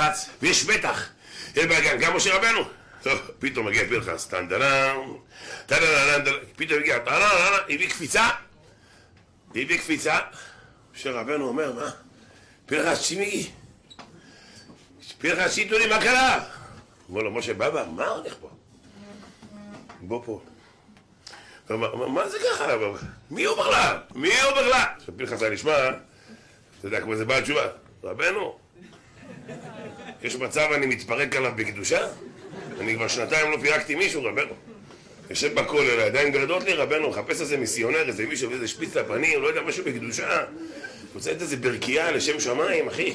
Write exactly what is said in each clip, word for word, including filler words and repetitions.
לחץ ויש מתח. יש בלגן, גם משה רבנו. טוב, פתאום מגיע פנחס, טנטנן, טנטנן, פתאום מגיע, טנטנן, הביא קפיצה, הביא קפיצה. משה רבנו אומר, מה? פנחס, שימי, פנחס, שיתנו לי, מה קרה? אומר לו, משה, בבא, מה הולך פה? בוא פה. מה זה ככה? מי הוא בכלל? מי הוא בכלל? עכשיו פנחס היה נשמע, אתה יודע, כמו זה בעל תשובה, רבנו, יש מצב אני מתפרק עליו בקדושה? אני כבר שנתיים לא פירקתי מישהו, רבנו. יושב בכולל, הידיים גרדות לי, רבנו, מחפש איזה מיסיונר, איזה מישהו, איזה שפיץ לפנים, לא יודע, משהו בקדושה. רוצה את איזה ברקייה לשם שמיים, אחי.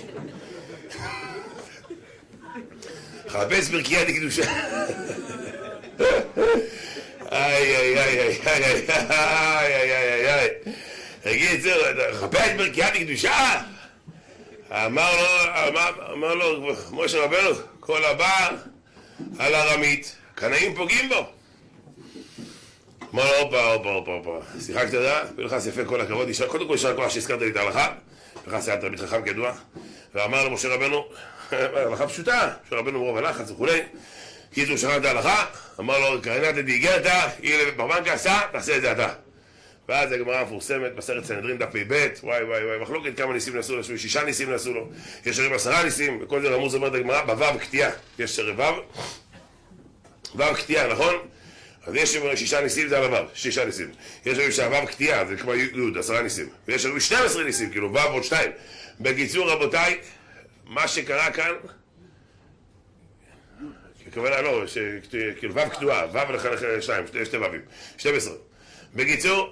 חפש ברקייה לקדושה. איי, איי, איי, איי, איי, איי, איי, איי. תגיד, חפש ברקייה לקדושה? אמר לו, אמר לו, משה רבנו, כל הבא על הרמית, קנאים פוגעים בו. אמר לו, הופה, הופה, הופה, הופה. שיחקת דעה, פנחס יפה, כל הכבוד, קודם כל ישר כוח שהזכרת לי את ההלכה, פנחס היה תלמיד חכם כידוע, ואמר למשה רבנו, הלכה פשוטה, משה רבנו מרוב הלחץ וכולי, קיצור שכח את ההלכה, אמר לו, קריינת דיגרתא, הנה ברבנקה עשה, תעשה את זה אתה. ואז הגמרא המפורסמת, בסרט סנהדרין דף פ"ב, וואי וואי וואי, מחלוקת כמה ניסים נעשו לו, שישה ניסים נעשו לו, יש הרי עשרה ניסים, וכל זה רמוז אומרת הגמרא, בו"ב קטיעה, יש הרי ו"ב, ו"ב קטיעה, נכון? אז יש שישה ניסים, זה על הו"ב, שישה ניסים. יש הרי שהו"ב קטיעה, זה כמו י', עשרה ניסים. ויש הרי שנים עשר ניסים, כאילו ו"ב עוד שתיים. בקיצור, רבותיי, מה שקרה כאן, ככוונה לא, כאילו ו"ב קטועה, ו"ב לחלק שתיים, שתי ו"בים, שתים עשרה. בקיצור,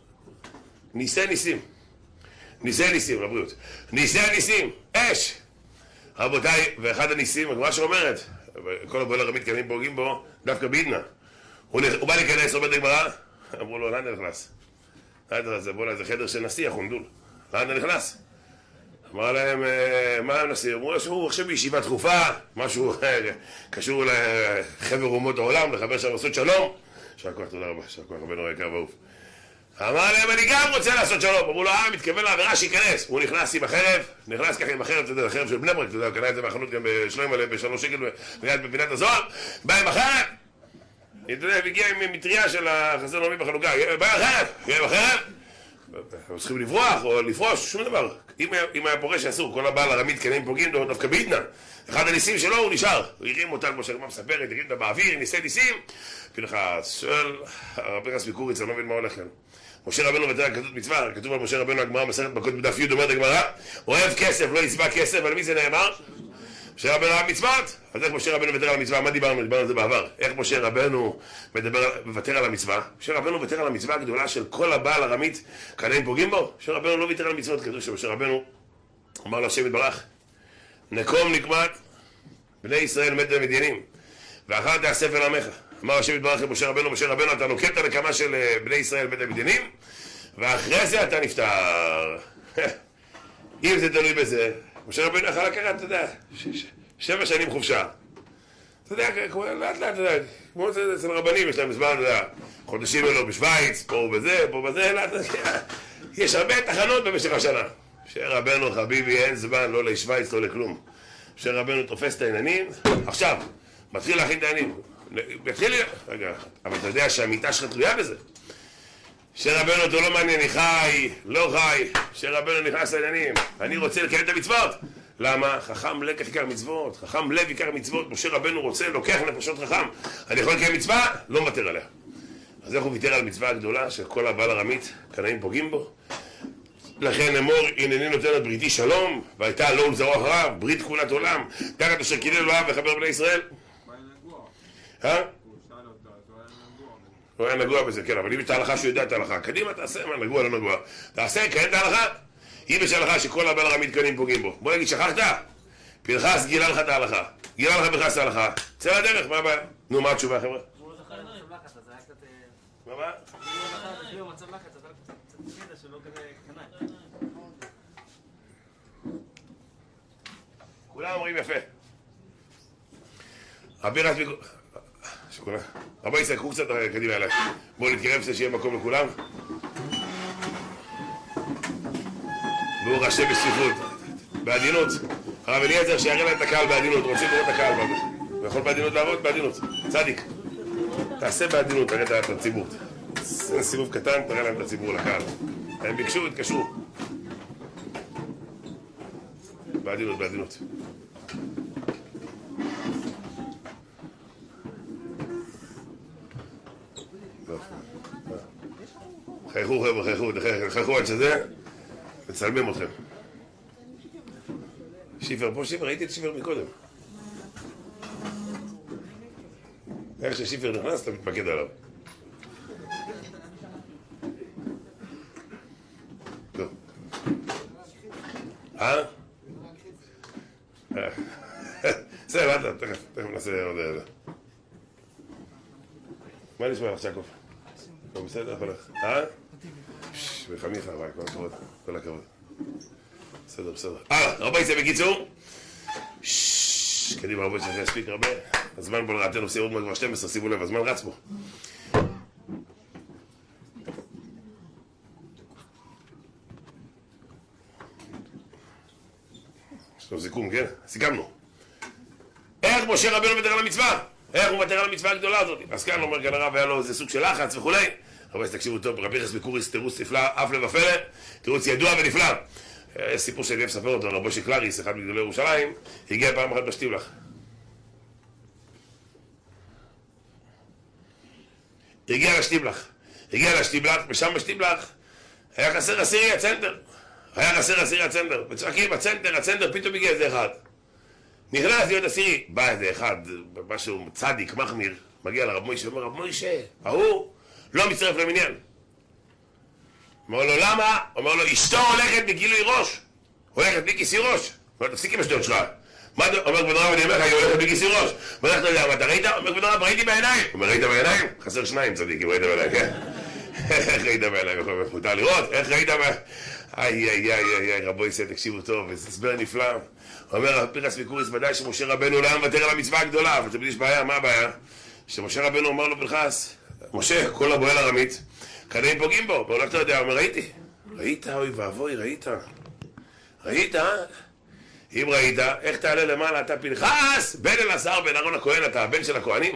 ניסי ניסים, ניסי ניסים, לבריאות, ניסי ניסים, אש! רבותיי, ואחד הניסים, הגמרא שאומרת, כל הבועל הרמית קנים פוגעים בו, דווקא בעידנא. הוא בא להיכנס, עומד לגמרא, אמרו לו, לאן אתה נכנס? לאן אתה נכנס? בוא לה, זה חדר של נשיא, החונדול. לאן אתה נכנס? אמר להם, מה הנשיא? אמרו לו שהוא עכשיו בישיבה דחופה, משהו קשור לחבר אומות העולם, לחבר שם לעשות שלום. שער כוח, תודה רבה, שער כוח, רבנו היקר ואהוב. אמר להם, אני גם רוצה לעשות שלום. אמרו לו, אה, מתכוון לעבירה שייכנס. הוא נכנס עם החרב, נכנס ככה עם החרב, אתה יודע, החרב של בני ברק, אתה יודע, הוא קנה את זה מהחנות גם בשלוים מלא, בשלוש שקל, בפינת הזוהר, בא עם החרב. אתה יודע, הגיע עם מטריה של החסר נעמי בחלוקה, בא עם החרב, הגיע עם החרב. הם צריכים לברוח או לפרוש, שום דבר. אם היה פורש אסור, כל הבעל הרמית קנאים פוגעים דווקא בעידנא. אחד הניסים שלו הוא נשאר, הוא הרים אותה כמו שהגמרא מספרת, הרים אותה באוויר, ניסי ניסים. פנחס, שואל, הרב פנחס מקוריץ, אני לא מבין מה הולך כאן. משה רבנו ותרא כתוב מצווה, כתוב על משה רבנו הגמרא מסכת מכות בדף י' אומרת הגמרא, אוהב כסף, לא יצבע כסף, על מי זה נאמר? משה רבנו אוהב מצוות, אז איך משה רבנו מוותר על המצווה? מה דיברנו? דיברנו על זה בעבר. איך משה רבנו מוותר על המצווה? משה רבנו מוותר על המצווה הגדולה של כל הבעל הרמית, קנאים פוגעים בו? משה רבנו לא ויתר על מצוות, כתוב שמשה רבנו אמר להשם יתברך, נקום נקמת בני ישראל מת במדיינים, ואחר תאסף אל עמך. אמר השם יתברך למשה רבנו, משה רבנו, אתה נוקט את הנקמה של בני ישראל מת במדיינים, ואחרי זה אתה נפטר. אם זה תלוי בזה, משה רבנו יכול לקחת, אתה יודע, שבע שנים חופשה. אתה יודע, לאט לאט, אתה יודע, כמו אצל רבנים, יש להם זמן, אתה יודע, חודשים אלו בשוויץ, פה ובזה, פה ובזה, לאט לאט, יש הרבה תחנות במשך השנה. משה רבנו, חביבי, אין זמן, לא לשוויץ, לא לכלום. משה רבנו תופס את העניינים, עכשיו, מתחיל להכין את העניינים. מתחיל לי, רגע, אבל אתה יודע שהמיטה שלך תלויה בזה. משה רבנו אותו לא מעניין, אני חי, לא חי, משה רבנו נכנס לעניינים, אני רוצה לקיים את המצוות. למה? חכם לקח עיקר מצוות, חכם לב עיקר מצוות, משה רבנו רוצה, לוקח נפשות חכם. אני יכול לקיים מצווה? לא מוותר עליה. אז איך הוא ויתר על מצווה הגדולה של כל הבעל הרמית, קנאים פוגעים בו? לכן אמור, הנני נותן את בריתי שלום, והייתה לא ולזרוע אחריו, ברית כהונת עולם, תחת אשר קילל אלוהיו וחבר בני ישראל. אה? הוא היה נגוע בזה, כן, אבל אם יש את ההלכה שהוא יודע את ההלכה, קדימה תעשה, מה נגוע לא נגוע, תעשה, קיים את ההלכה. אם יש ההלכה שכל הבעל הרמית קנאים פוגעים בו, בוא נגיד, שכחת? פנחס גילה לך את ההלכה, גילה לך פנחס את ההלכה, צא לדרך, מה הבעיה? נו, מה התשובה, חבר'ה? הוא לא זכר למצב לחץ, אז היה קצת... מה מה? הוא לא זכר לפני מצב לחץ, אז היה קצת קטע שלא כזה קטנה. כולם אומרים יפה. רבי רז מגו... שכונה. רבי יצחק, קחו קצת קדימה אליי. בואו נתקרב קצת שיהיה מקום לכולם. ברוך השם בספרות, בעדינות. הרב אליעזר שיראה להם את הקהל בעדינות, רוצים לראות את הקהל בעדינות. הוא יכול בעדינות לעבוד? בעדינות. צדיק. תעשה בעדינות, תראה את הציבור. זה סיבוב קטן, תראה להם את הציבור לקהל. הם ביקשו, התקשרו. בעדינות, בעדינות. חייכו חבר'ה, חייכו, חייכו עד שזה, מצלמים אתכם. שיפר פה, שיפר, ראיתי את שיפר מקודם. איך ששיפר נכנס, אתה מתמקד עליו. טוב. אה? בסדר, אתה, תכף, תכף נעשה עוד איזה. מה נשמע לך, שקוף? לא בסדר, יכול לך. אה? וחמיך, אבל כל הכבוד, כל הכבוד. בסדר, בסדר. אה, רבי זה בקיצור. קדימה, רבי צריך להספיק הרבה. הזמן בוא לרעתנו, עושה עוד מעט כבר שתים עשרה, שימו לב, הזמן רץ בו. יש לו סיכום, כן? סיכמנו. איך משה רבנו מוותר על המצווה? איך הוא מוותר על המצווה הגדולה הזאת? אז כאן אומר כאן הרב, היה לו איזה סוג של לחץ וכולי. רבי, תקשיבו טוב, רבי יחס בקוריס, תירוץ נפלא, אף לבפלא, תירוץ ידוע ונפלא. יש סיפור שאני אוהב לספר אותו, רבו שקלריס, אחד מגדולי ירושלים, הגיע פעם אחת בשטיבלח. הגיע לשטיבלח, הגיע לשטיבלח, ושם בשטיבלח היה חסר עשירי הצנדר. היה חסר עשירי הצנדר. וצועקים, הצנדר, הצנדר, פתאום הגיע איזה אחד. נכנס להיות עשירי, בא איזה אחד, משהו צדיק, מחמיר, מגיע לרב מוישה, אומר, רב מוישה, ההוא לא מצטרף למניין. אומר לו, למה? אומר לו, אשתו הולכת בגילוי ראש. הולכת בלי כיסי ראש. אומר, תפסיק עם השטויות שלך. מה אתה אומר, כבוד הרב, אני אומר לך, היא הולכת בלי כיסי ראש. אומר, אתה יודע, מה אתה ראית? אומר, כבוד הרב, ראיתי בעיניים. אומר, ראית בעיניים? חסר שניים צדיקים, ראית בעיניים, כן? איך ראית בעיניים? מותר לראות? איך ראית בעיניים? איי, איי, איי, איי, רבו יצא, תקשיבו טוב, זה הסבר נפלא. אומר, פירס וקוריס, ודאי שמשה רבנו לא מוותר על המצווה הגדולה, אבל תמיד יש בעיה, מה הבעיה? שמשה רבנו אומר לו פנחס, משה, כל הבועל ארמית, כנראה פוגעים בו, ואולי אתה יודע, אומר, ראיתי. ראית, אוי ואבוי, ראית. ראית, אם ראית, איך תעלה למעלה, אתה פנחס, בן אלעזר, בן אהרון הכהן, אתה הבן של הכהנים.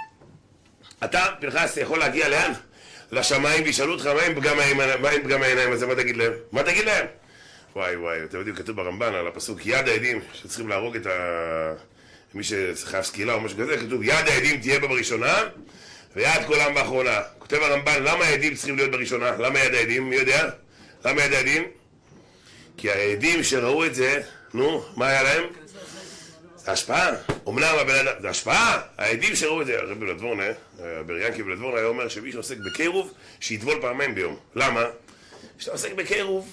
אתה, פנחס, יכול להגיע לאן? לשמיים, וישאלו אותך, מה עם פגם העיניים הזה, מה תגיד להם? מה תגיד להם? וואי וואי, אתם יודעים, כתוב ברמב"ן על הפסוק, יד העדים, שצריכים להרוג את ה... מי שחייב סקילה או משהו כזה, כתוב, יד העדים תהיה בה בראשונה, ויד כולם באחרונה. כותב הרמב"ן, למה העדים צריכים להיות בראשונה? למה יד העדים? מי יודע? למה יד העדים? כי העדים שראו את זה, נו, מה היה להם? זה השפעה. אמנם הבן אדם, זה השפעה. העדים שראו את זה, הרבי בלדבורנה, בריאנקי בלדבורנה, היה אומר שמי שעוסק בקירוב, שיטבול פעמיים ביום. למה? כשאתה עוסק בקירוב,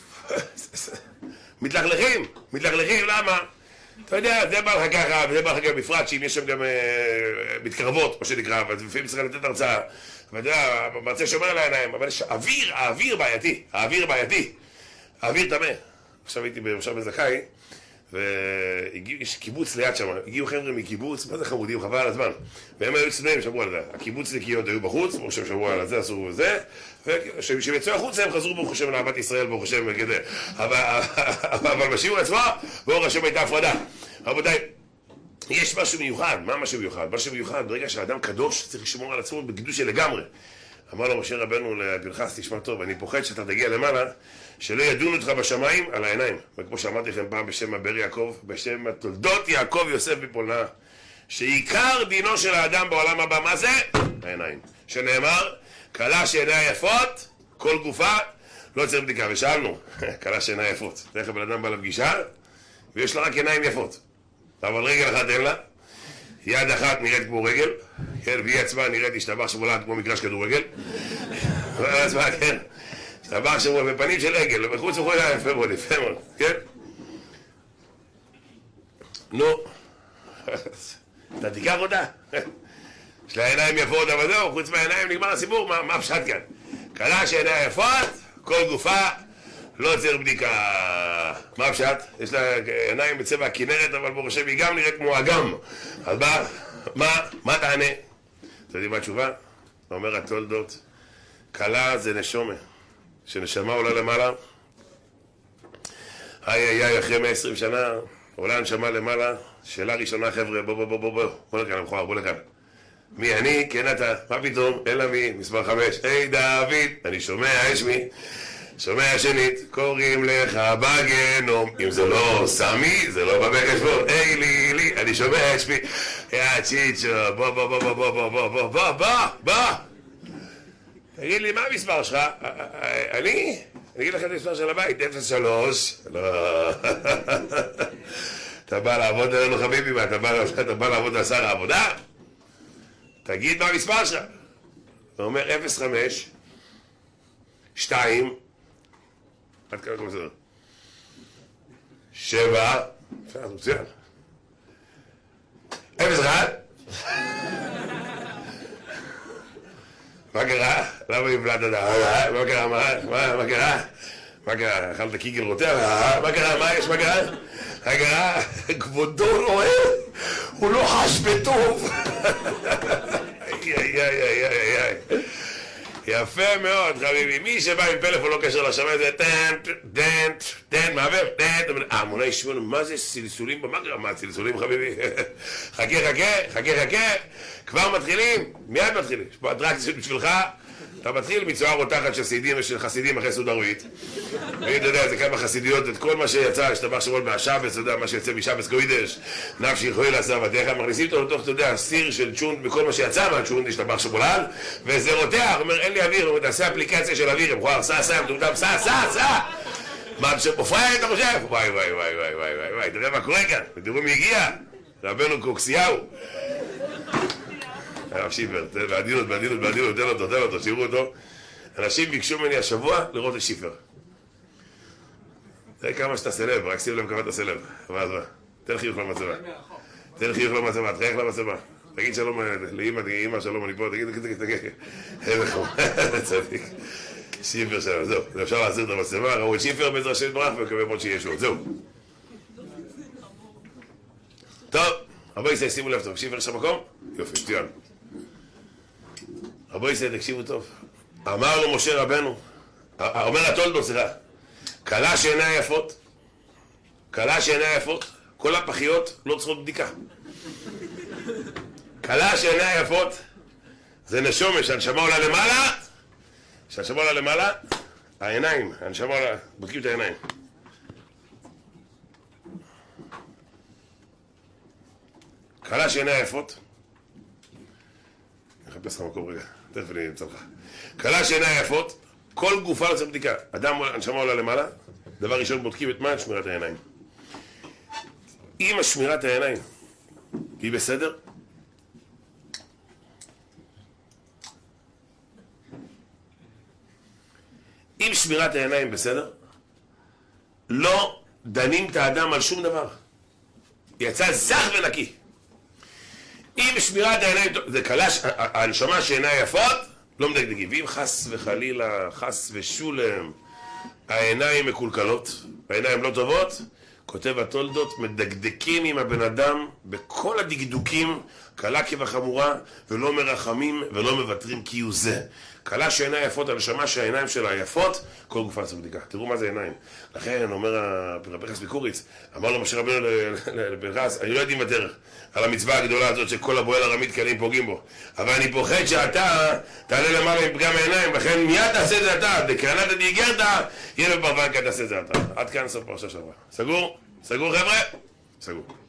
מתלכלכים, מתלכלכים, למה? אתה יודע, זה בא לך ככה, וזה בא לך גם בפרט, שאם יש שם גם מתקרבות, מה שנקרא, ולפעמים צריך לתת הרצאה, ואתה יודע, מרצה שומר על העיניים, אבל יש אוויר, האוויר בעייתי, האוויר בעייתי, האוויר טמא. עכשיו הייתי עכשיו בזכאי, ויש קיבוץ ליד שם, הגיעו חבר'ה מקיבוץ, מה זה חמודים, חבל על הזמן, והם היו צנועים, שמרו על זה, הקיבוצניקיות היו בחוץ, ברוך השם שמרו על זה, אסור וזה, וכשהם יצאו החוצה הם חזרו ברוך השם לאהבת ישראל, ברוך השם וכזה, אבל בשיעור עצמו, ברוך השם הייתה הפרדה. רבותיי, יש משהו מיוחד, מה משהו מיוחד? משהו מיוחד, ברגע שהאדם קדוש צריך לשמור על עצמו בקדושה לגמרי. אמר לו משה רבנו לפנחס, תשמע טוב, אני פוחד שאתה תגיע למעלה, שלא ידונו אותך בשמיים על העיניים. וכמו שאמרתי לכם פעם בשם הבר יעקב, בשם התולדות יעקב יוסף בפולנה, שעיקר דינו של האדם בעולם הבא, מה זה? העיניים. שנאמר, כלה שעיניה יפות, כל גופה, לא צריך בדיקה. ושאלנו, כלה שעיניה יפות. תכף בן אדם בא לפגישה, ויש לה רק עיניים יפות. אבל רגל אחת אין לה, יד אחת נראית כמו רגל, כן, והיא עצמה נראית השתבח שמולד כמו מגרש כדורגל. עצמה, כן. השתבח שמולד בפנים של רגל, ובחוץ וכו' יפה מאוד, יפה מאוד, כן? נו, אתה תיקח אותה? יש לה עיניים יפות, אבל זהו, חוץ מהעיניים נגמר הסיפור, מה, מה פשט כאן? כלה שעיניים יפות, כל גופה, לא צריך בדיקה. מה פשט? יש לה עיניים בצבע הכנרת, אבל ברוך השם היא גם נראית כמו אגם. אז מה, מה, מה תענה? אתה יודעים מה התשובה? אומר התולדות, כלה זה נשומה, שנשמה עולה למעלה. איי איי איי, אחרי מאה ועשרים שנה, עולה הנשמה למעלה, שאלה ראשונה חבר'ה, בוא בוא בוא בוא בוא, בוא לכאן המכוער, בוא לכאן. מי אני? כן אתה, מה פתאום? אלא מי? מספר חמש. היי דוד, אני שומע, יש מי? שומע שנית, קוראים לך בגנום, אם זה לא סמי, זה לא בא בחשבון. היי לי לי, אני שומע, יש מי? יא צ'יצ'ו, בוא בוא בוא בוא בוא בוא בוא בוא בוא בוא בוא תגיד לי, מה המספר שלך? אני? אני אגיד לכם את המספר של הבית, אפס שלוש. לא. אתה בא לעבוד עלינו חביבי, מה? אתה בא לעבוד על שר העבודה? תגיד מה המספר שלך. הוא אומר אפס חמש שתיים עד כמה כמו בסדר שבע אפשר, מצוין אפס אחד מה קרה? למה הבלעת את זה? מה קרה? מה קרה? מה קרה? אכלת קיגל רותח? מה קרה? מה יש? מה קרה? מה קרה? כבודו לא אוהב, הוא לא חש בטוב. יפה מאוד חביבי, מי שבא עם פלאפון לא קשר לשמיים זה טן, טן, טן, מעבר, טן, המונה ישמעו, מה זה סלסולים במגרם? מה סלסולים חביבי? חכה חכה, חכה חכה, כבר מתחילים, מיד מתחילים, יש פה אטרקציה בשבילך, אתה מתחיל מצועה רותחת של סידים ושל חסידים אחרי סעודה רביעית. ואתה יודע, זה כמה חסידיות, את כל מה שיצא, השתבח שרון מהשבס, אתה יודע, מה שיצא משבס קוידש, נפשי יכולה לעשה עבדיך, מכניסים אותו לתוך, אתה יודע, סיר של צ'ונט, מכל מה שיצא מהצ'ונט, השתבח שמולן, וזה רותח, אומר, אין לי אוויר, אומר, תעשה אפליקציה של אוויר, מכוער, סע, סע, מטומטם, סע, סע, סע! מה, פופראי, אתה חושב? וואי, וואי, וואי, וואי, וואי, וואי, וואי, תראה מה קורה כאן, ותראו מי הגיע, רבנו קוקסיהו. הרב שיפר, בעדינות, בעדינות, בעדינות, תן אותו, תן אותו, שיראו אותו. אנשים ביקשו ממני השבוע לראות את שיפר. תראה כמה שאתה סלב, רק שים לב כמה אתה סלב. מה, מה? תן חיוך למצבה. תן חיוך למצבה, תחייך למצבה. תגיד שלום לאמא, אמא שלום, אני פה, תגיד, תגיד, תגיד, תגיד. זה צדיק. שיפר שלנו, זהו. אפשר להסיר את המצבה, ראו את שיפר בעזרת השם יתברך ומקווה מאוד שיהיה שוב. זהו. טוב, רבו ישראל, שימו לב טוב. שיפר יש מקום? יופי, מצוין. רבו ישראל, תקשיבו טוב. אמר לו משה רבנו, אומר התולדות, סליחה, כלה שעיניה יפות, כלה שעיניה יפות, כל הפחיות לא צריכות בדיקה. כלה שעיניה יפות, זה נשומש, הנשמה עולה למעלה, שהנשמה עולה למעלה, העיניים, הנשמה עולה, בודקים את העיניים. כלה שעיניה יפות, אני אחפש לך מקום רגע. תכף אני אמצא לך. כלה שעיניה יפות, כל גופה לא צריך בדיקה. אדם, הנשמה עולה למעלה, דבר ראשון בודקים את מה? שמירת העיניים. אם השמירת העיניים היא בסדר, אם שמירת העיניים בסדר, לא דנים את האדם על שום דבר. יצא זך ונקי. אם שמירת העיניים, זה כלה, הנשמה שעיניה יפות, לא מדקדקים. ואם חס וחלילה, חס ושולם, העיניים מקולקלות, העיניים לא טובות, כותב התולדות, מדקדקים עם הבן אדם בכל הדקדוקים, כלה כבחמורה, ולא מרחמים ולא מבטרים כי הוא זה. כלה שעיניה יפות, הנשמה שהעיניים שלה יפות, כל גופה לעשות בדיקה. תראו מה זה עיניים. לכן אומר פנחס מקוריץ, אמר לו משה רבנו לפנחס, אני לא יודעים בדרך על המצווה הגדולה הזאת שכל הבועל הרמית קלים פוגעים בו, אבל אני פוחד שאתה תעלה למעלה עם פגם העיניים, לכן מיד תעשה את זה אתה, דקרנת דיגרתא, יהיה בפרוונקה תעשה את זה אתה. עד כאן סוף פרשה שעברה. סגור? סגור חבר'ה? סגור.